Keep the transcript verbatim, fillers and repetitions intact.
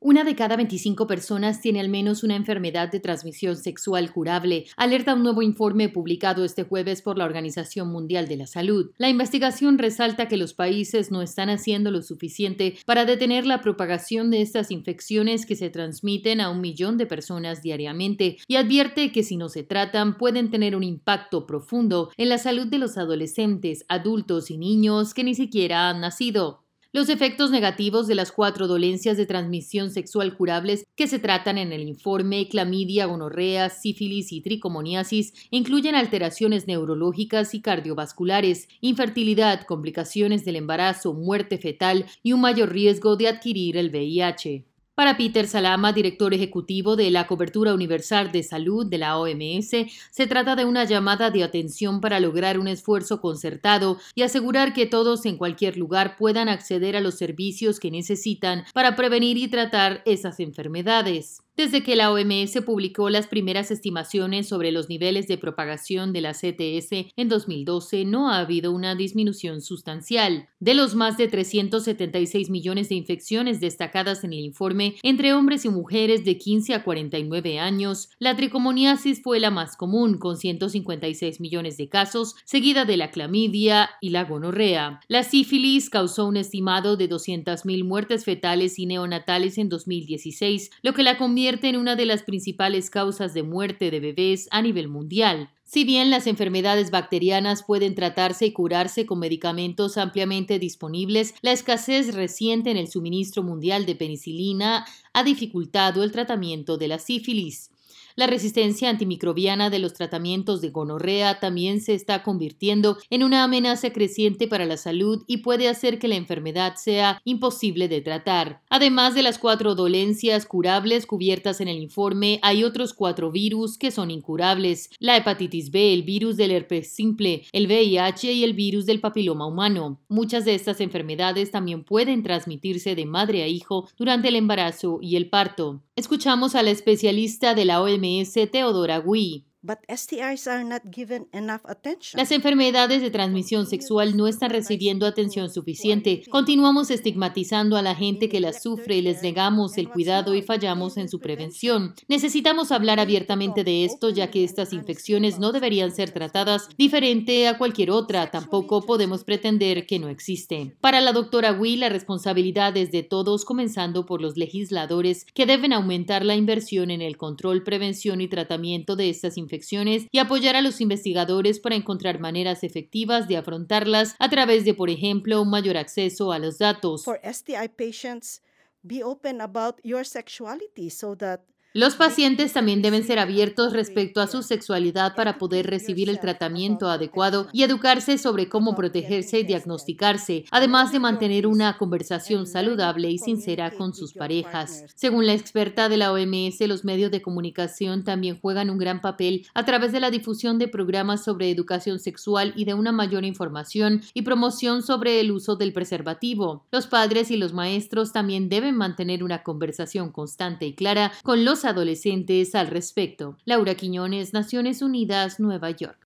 Una de cada veinticinco personas tiene al menos una enfermedad de transmisión sexual curable, alerta un nuevo informe publicado este jueves por la Organización Mundial de la Salud. La investigación resalta que los países no están haciendo lo suficiente para detener la propagación de estas infecciones que se transmiten a un millón de personas diariamente y advierte que si no se tratan pueden tener un impacto profundo en la salud de los adolescentes, adultos y niños que ni siquiera han nacido. Los efectos negativos de las cuatro dolencias de transmisión sexual curables que se tratan en el informe, clamidia, gonorrea, sífilis y tricomoniasis, incluyen alteraciones neurológicas y cardiovasculares, infertilidad, complicaciones del embarazo, muerte fetal y un mayor riesgo de adquirir el V I H. Para Peter Salama, director ejecutivo de la Cobertura Universal de Salud de la O M S, se trata de una llamada de atención para lograr un esfuerzo concertado y asegurar que todos en cualquier lugar puedan acceder a los servicios que necesitan para prevenir y tratar esas enfermedades. Desde que la O M S publicó las primeras estimaciones sobre los niveles de propagación de la C T S en dos mil doce, no ha habido una disminución sustancial. De los más de trescientos setenta y seis millones de infecciones destacadas en el informe entre hombres y mujeres de quince a cuarenta y nueve años, la tricomoniasis fue la más común, con ciento cincuenta y seis millones de casos, seguida de la clamidia y la gonorrea. La sífilis causó un estimado de doscientas mil muertes fetales y neonatales en dos mil dieciséis, lo que la convierte en una de las principales causas de muerte de bebés a nivel mundial. Si bien las enfermedades bacterianas pueden tratarse y curarse con medicamentos ampliamente disponibles, la escasez reciente en el suministro mundial de penicilina ha dificultado el tratamiento de la sífilis. La resistencia antimicrobiana de los tratamientos de gonorrea también se está convirtiendo en una amenaza creciente para la salud y puede hacer que la enfermedad sea imposible de tratar. Además de las cuatro dolencias curables cubiertas en el informe, hay otros cuatro virus que son incurables: la hepatitis B, el virus del herpes simple, el V I H y el virus del papiloma humano. Muchas de estas enfermedades también pueden transmitirse de madre a hijo durante el embarazo y el parto. Escuchamos a la especialista de la O M S, Teodora Gui. But S T Is are not given enough attention. Las enfermedades de transmisión sexual no están recibiendo atención suficiente. Continuamos estigmatizando a la gente que las sufre y les negamos el cuidado y fallamos en su prevención. Necesitamos hablar abiertamente de esto, ya que estas infecciones no deberían ser tratadas diferente a cualquier otra. Tampoco podemos pretender que no existe. Para la doctora Gui, la responsabilidad es de todos, comenzando por los legisladores, que deben aumentar la inversión en el control, prevención y tratamiento de estas infecciones y apoyar a los investigadores para encontrar maneras efectivas de afrontarlas a través de, por ejemplo, un mayor acceso a los datos. For S T I patients, be open about your sexuality so that Los pacientes también deben ser abiertos respecto a su sexualidad para poder recibir el tratamiento adecuado y educarse sobre cómo protegerse y diagnosticarse, además de mantener una conversación saludable y sincera con sus parejas. Según la experta de la O M S, los medios de comunicación también juegan un gran papel a través de la difusión de programas sobre educación sexual y de una mayor información y promoción sobre el uso del preservativo. Los padres y los maestros también deben mantener una conversación constante y clara con los adolescentes al respecto. Laura Quiñones, Naciones Unidas, Nueva York.